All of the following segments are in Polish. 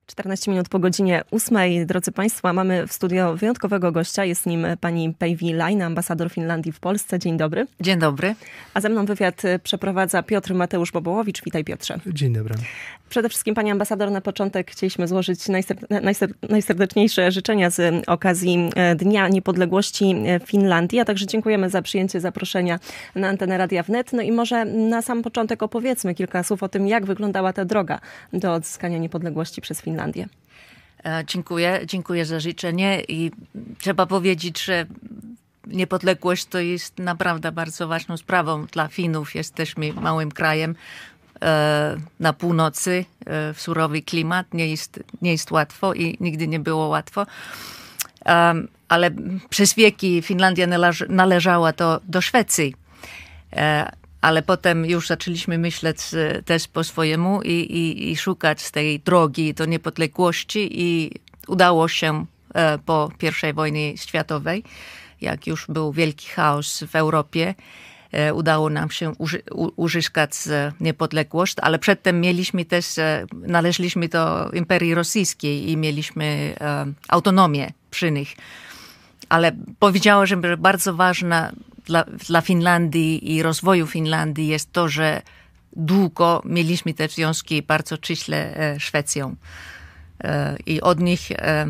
14 minut po godzinie 8. Drodzy Państwo, mamy w studio wyjątkowego gościa. Jest nim pani Päivi Laine, ambasador Finlandii w Polsce. Dzień dobry. Dzień dobry. A ze mną wywiad przeprowadza Piotr Mateusz Bobołowicz. Witaj, Piotrze. Dzień dobry. Przede wszystkim, pani ambasador, na początek chcieliśmy złożyć najserdeczniejsze życzenia z okazji Dnia Niepodległości Finlandii, a także dziękujemy za przyjęcie zaproszenia na antenę Radia Wnet. No i może na sam początek opowiedzmy kilka słów o tym, jak wyglądała ta droga do odzyskania niepodległości przez Finlandię. Dziękuję za życzenie i trzeba powiedzieć, że niepodległość to jest naprawdę bardzo ważną sprawą dla Finów. Jesteśmy małym krajem na północy, w surowy klimat. Nie jest łatwo i nigdy nie było łatwo. Ale przez wieki Finlandia należała do Szwecji. Ale potem już zaczęliśmy myśleć też po swojemu i szukać tej drogi do niepodległości i udało się po I wojnie światowej, jak już był wielki chaos w Europie, udało nam się uzyskać niepodległość, ale przedtem należeliśmy do Imperii Rosyjskiej i mieliśmy autonomię przy nich. Ale powiedziała, że bardzo ważna dla Finlandii i rozwoju Finlandii jest to, że długo mieliśmy te związki bardzo ściśle z Szwecją. I od nich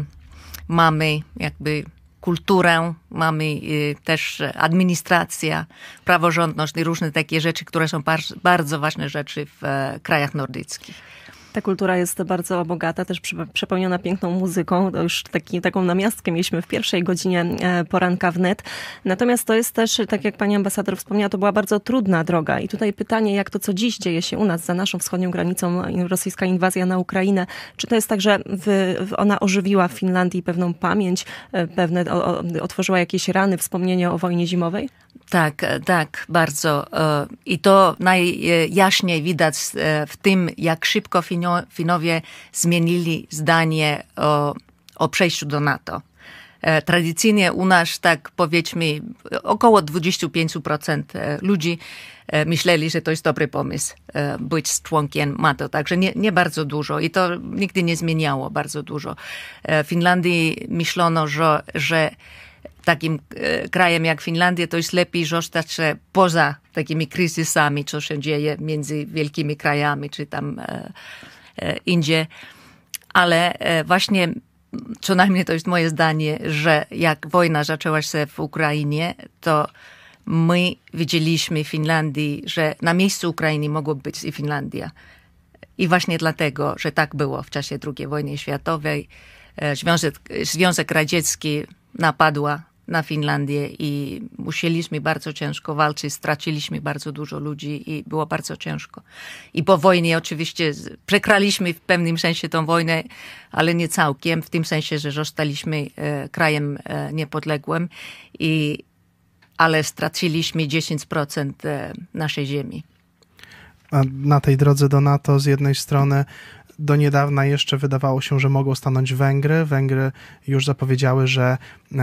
mamy jakby kulturę, mamy też administrację, praworządność i różne takie rzeczy, które są bardzo ważne rzeczy w krajach nordyckich. Ta kultura jest bardzo bogata, też przepełniona piękną muzyką. To już taką namiastkę mieliśmy w pierwszej godzinie poranka wnet. Natomiast to jest też, tak jak pani ambasador wspomniała, to była bardzo trudna droga. I tutaj pytanie, jak to, co dziś dzieje się u nas za naszą wschodnią granicą, rosyjska inwazja na Ukrainę, czy to jest tak, że ona ożywiła w Finlandii pewną pamięć, otworzyła jakieś rany, wspomnienia o wojnie zimowej? Tak, bardzo. I to najjaśniej widać w tym, jak szybko Finowie zmienili zdanie o przejściu do NATO. Tradycyjnie u nas, tak powiedzmy, około 25% ludzi myśleli, że to jest dobry pomysł być członkiem NATO. Także nie bardzo dużo i to nigdy nie zmieniało bardzo dużo. W Finlandii myślono, że takim krajem jak Finlandia to jest lepiej zostać poza takimi kryzysami, co się dzieje między wielkimi krajami, czy tam indziej. Ale właśnie, co najmniej to jest moje zdanie, że jak wojna zaczęła się w Ukrainie, to my widzieliśmy w Finlandii, że na miejscu Ukrainy mogło być i Finlandia. I właśnie dlatego, że tak było w czasie II wojny światowej. Związek Radziecki napadła na Finlandię i musieliśmy bardzo ciężko walczyć, straciliśmy bardzo dużo ludzi i było bardzo ciężko. I po wojnie oczywiście przegraliśmy w pewnym sensie tą wojnę, ale nie całkiem, w tym sensie, że zostaliśmy krajem niepodległym, ale straciliśmy 10% naszej ziemi. A na tej drodze do NATO z jednej strony do niedawna jeszcze wydawało się, że mogą stanąć Węgry. Węgry już zapowiedziały, że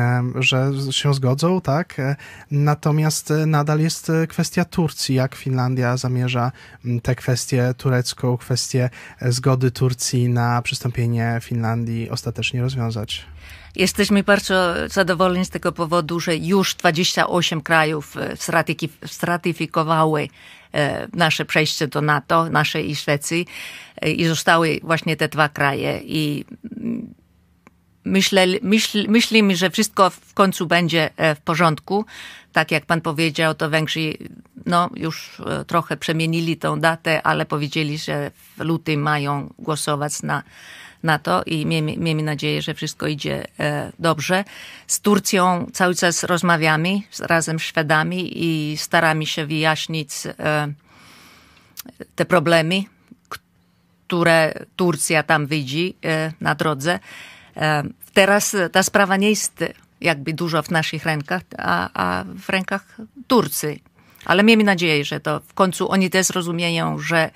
się zgodzą, tak? Natomiast nadal jest kwestia Turcji. Jak Finlandia zamierza tę kwestię turecką, kwestię zgody Turcji na przystąpienie Finlandii ostatecznie rozwiązać? Jesteśmy bardzo zadowoleni z tego powodu, że już 28 krajów stratyfikowały nasze przejście do NATO, nasze i Szwecji, i zostały właśnie te dwa kraje. I myślimy, że wszystko w końcu będzie w porządku. Tak jak pan powiedział, to Węgrzy już trochę przemienili tą datę, ale powiedzieli, że w lutym mają głosować na to i miejmy nadzieję, że wszystko idzie dobrze. Z Turcją cały czas rozmawiamy razem z Szwedami i staramy się wyjaśnić te problemy, które Turcja tam widzi na drodze. Teraz ta sprawa nie jest jakby dużo w naszych rękach, a w rękach Turcji. Ale miejmy nadzieję, że to w końcu oni też rozumieją, że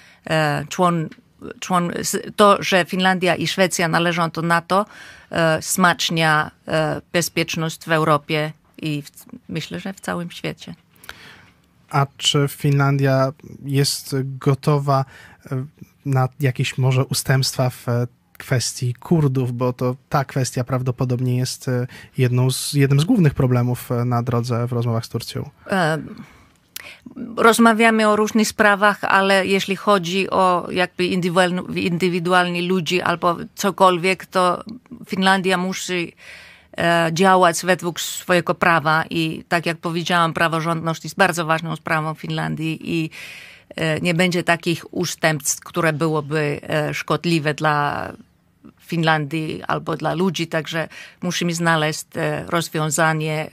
to, że Finlandia i Szwecja należą do NATO, wzmacnia bezpieczność w Europie i myślę, że w całym świecie. A czy Finlandia jest gotowa na jakieś może ustępstwa w kwestii Kurdów, bo to ta kwestia prawdopodobnie jest jednym z głównych problemów na drodze w rozmowach z Turcją. Rozmawiamy o różnych sprawach, ale jeśli chodzi o jakby indywidualni ludzi albo cokolwiek, to Finlandia musi działać według swojego prawa i tak jak powiedziałam, praworządność jest bardzo ważną sprawą Finlandii i nie będzie takich ustępstw, które byłoby szkodliwe dla Finlandii albo dla ludzi, także musimy znaleźć rozwiązanie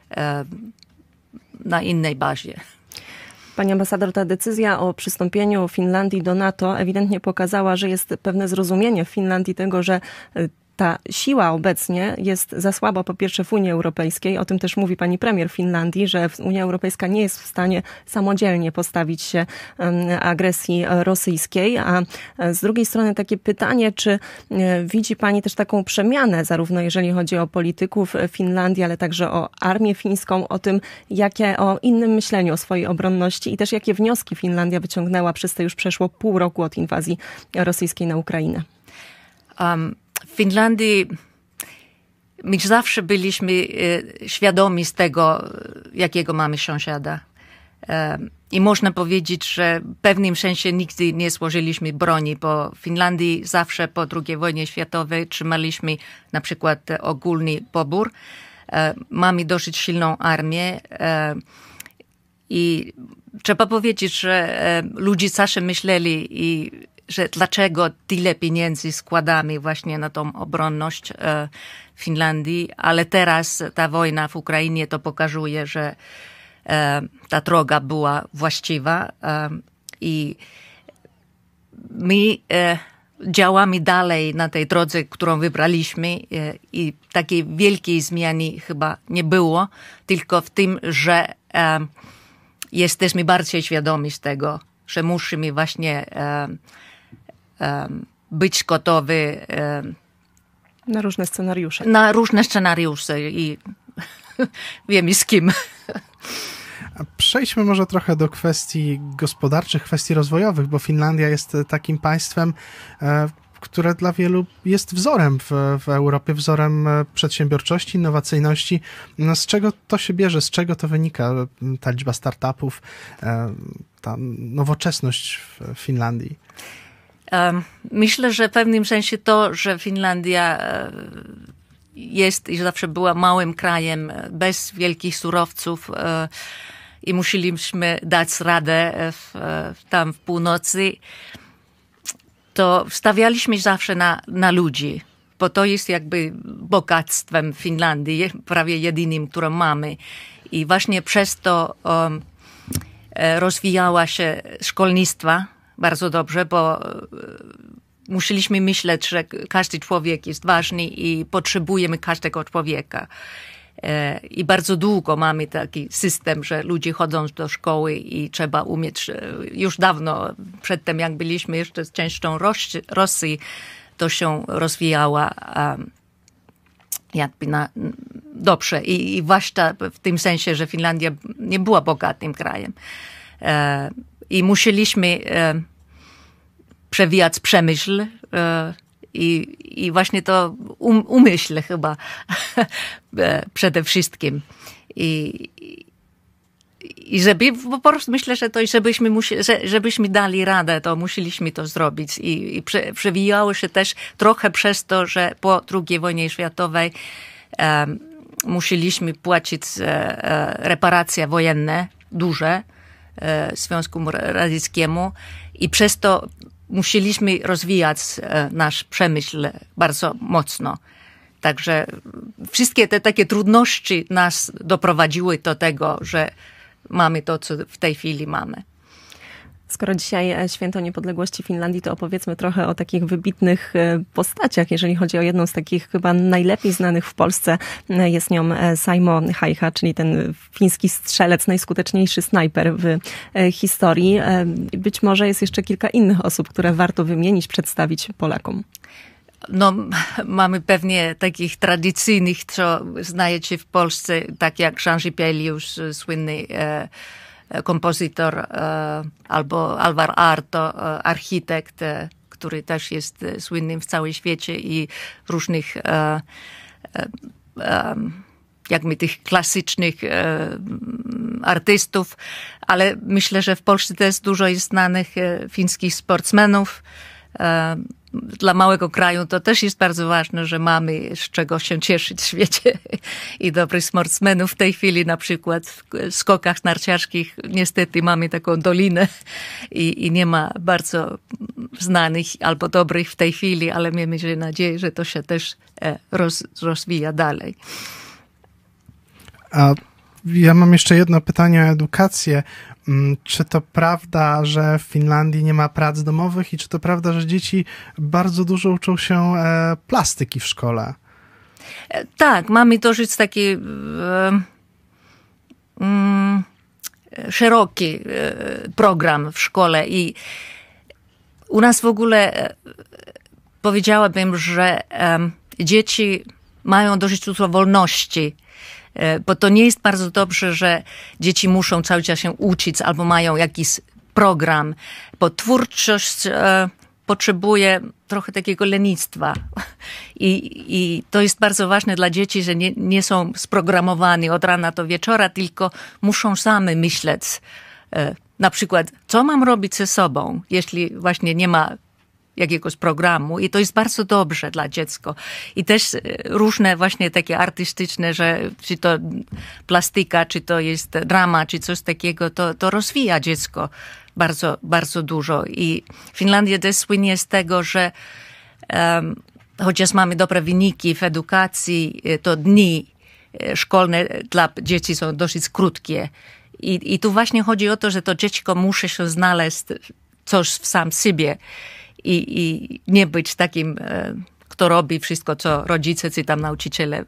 na innej bazie. Pani ambasador, ta decyzja o przystąpieniu Finlandii do NATO ewidentnie pokazała, że jest pewne zrozumienie w Finlandii tego, że ta siła obecnie jest za słaba, po pierwsze w Unii Europejskiej, o tym też mówi pani premier Finlandii, że Unia Europejska nie jest w stanie samodzielnie postawić się agresji rosyjskiej, a z drugiej strony takie pytanie, czy widzi pani też taką przemianę, zarówno jeżeli chodzi o polityków Finlandii, ale także o armię fińską, o tym, o innym myśleniu o swojej obronności i też jakie wnioski Finlandia wyciągnęła przez te już przeszło pół roku od inwazji rosyjskiej na Ukrainę? W Finlandii my zawsze byliśmy świadomi z tego, jakiego mamy sąsiada. I można powiedzieć, że w pewnym sensie nigdy nie złożyliśmy broni, bo w Finlandii zawsze po II wojnie światowej trzymaliśmy na przykład ogólny pobór. Mamy dosyć silną armię i trzeba powiedzieć, że ludzie zawsze myśleli że dlaczego tyle pieniędzy składamy właśnie na tą obronność Finlandii, ale teraz ta wojna w Ukrainie to pokazuje, że ta droga była właściwa i my działamy dalej na tej drodze, którą wybraliśmy i takiej wielkiej zmiany chyba nie było, tylko w tym, że jesteśmy bardziej świadomi z tego, że musimy właśnie być gotowi na różne scenariusze. Na różne scenariusze i wiemy z kim. Przejdźmy może trochę do kwestii gospodarczych, kwestii rozwojowych, bo Finlandia jest takim państwem, które dla wielu jest wzorem w Europie, wzorem przedsiębiorczości, innowacyjności. No, z czego to się bierze, z czego to wynika, ta liczba startupów, ta nowoczesność w Finlandii? Myślę, że w pewnym sensie to, że Finlandia jest i zawsze była małym krajem bez wielkich surowców i musieliśmy dać radę tam w północy, to stawialiśmy zawsze na ludzi, bo to jest jakby bogactwem Finlandii, prawie jedynym, które mamy. I właśnie przez to rozwijała się szkolnictwa bardzo dobrze, bo musieliśmy myśleć, że każdy człowiek jest ważny i potrzebujemy każdego człowieka. I bardzo długo mamy taki system, że ludzie chodzą do szkoły i trzeba umieć, już dawno przedtem jak byliśmy jeszcze z częścią Rosji, to się rozwijała jakby dobrze. I zwłaszcza w tym sensie, że Finlandia nie była bogatym krajem. I musieliśmy przewijać przemysł i właśnie to umyśl chyba przede wszystkim. I żeby, po prostu myślę, że to żebyśmy dali radę, to musieliśmy to zrobić. I przewijało się też trochę przez to, że po II wojnie światowej musieliśmy płacić reparacje wojenne duże Związku Radzieckiemu i przez to musieliśmy rozwijać nasz przemysł bardzo mocno. Także wszystkie te takie trudności nas doprowadziły do tego, że mamy to, co w tej chwili mamy. Skoro dzisiaj Święto Niepodległości Finlandii, to opowiedzmy trochę o takich wybitnych postaciach. Jeżeli chodzi o jedną z takich chyba najlepiej znanych w Polsce, jest nią Saimo Hajcha, czyli ten fiński strzelec, najskuteczniejszy snajper w historii. Być może jest jeszcze kilka innych osób, które warto wymienić, przedstawić Polakom. No, mamy pewnie takich tradycyjnych, co znajecie w Polsce, tak jak Jean Sibelius, słynny kompozytor, albo Alvar Aalto, architekt, który też jest słynnym w całym świecie i różnych jakby tych klasycznych artystów, ale myślę, że w Polsce też dużo jest znanych fińskich sportsmenów. Dla małego kraju to też jest bardzo ważne, że mamy z czego się cieszyć w świecie i dobrych sportsmenów. W tej chwili na przykład w skokach narciarskich niestety mamy taką dolinę i nie ma bardzo znanych albo dobrych w tej chwili, ale miejmy nadzieję, że to się też rozwija dalej. A ja mam jeszcze jedno pytanie o edukację. Czy to prawda, że w Finlandii nie ma prac domowych i czy to prawda, że dzieci bardzo dużo uczą się plastyki w szkole? Tak, mamy dosyć taki szeroki program w szkole i u nas w ogóle powiedziałabym, że dzieci mają dosyć dużo wolności. Bo to nie jest bardzo dobrze, że dzieci muszą cały czas się uczyć albo mają jakiś program, bo twórczość potrzebuje trochę takiego lenistwa. I to jest bardzo ważne dla dzieci, że nie są sprogramowani od rana do wieczora, tylko muszą same myśleć. Na przykład, co mam robić ze sobą, jeśli właśnie nie ma jakiegoś programu i to jest bardzo dobrze dla dziecka. I też różne właśnie takie artystyczne, że czy to plastyka, czy to jest drama, czy coś takiego, to rozwija dziecko bardzo, bardzo dużo. I Finlandia też słynie z tego, że chociaż mamy dobre wyniki w edukacji, to dni szkolne dla dzieci są dosyć krótkie. I tu właśnie chodzi o to, że to dziecko musi się znaleźć coś w sam sobie. I nie być takim, kto robi wszystko, co rodzice czy tam nauczyciele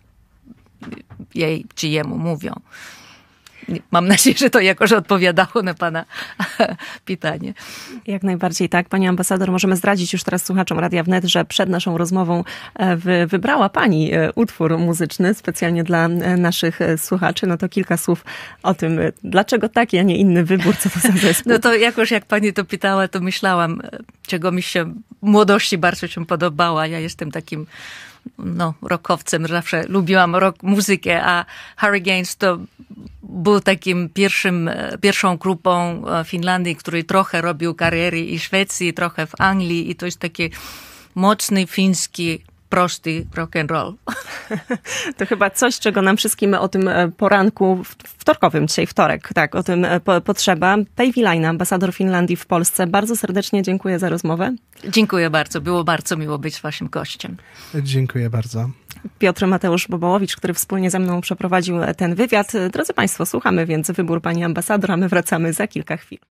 jej czy jemu mówią. Mam nadzieję, że to jakoś odpowiadało na pana pytanie. Jak najbardziej tak. Pani ambasador, możemy zdradzić już teraz słuchaczom Radia Wnet, że przed naszą rozmową wybrała pani utwór muzyczny specjalnie dla naszych słuchaczy. No to kilka słów o tym, dlaczego taki, a nie inny wybór, co to za zespół. No to jakoś jak pani to pytała, to myślałam, czego mi się w młodości bardzo się podobała. Ja jestem takim rockowcem, zawsze lubiłam rock muzykę, a Hurricanes to był takim pierwszą grupą Finlandii, który trochę robił kariery i w Szwecji, trochę w Anglii i to jest taki mocny fiński, prosty rock and roll. To chyba coś, czego nam wszystkim o tym poranku wtorkowym, dzisiaj wtorek, tak, o tym potrzeba. Päivi Laine, ambasador Finlandii w Polsce. Bardzo serdecznie dziękuję za rozmowę. Dziękuję bardzo. Było bardzo miło być waszym gościem. Dziękuję bardzo. Piotr Mateusz Bobołowicz, który wspólnie ze mną przeprowadził ten wywiad. Drodzy Państwo, słuchamy więc wybór pani ambasador, a my wracamy za kilka chwil.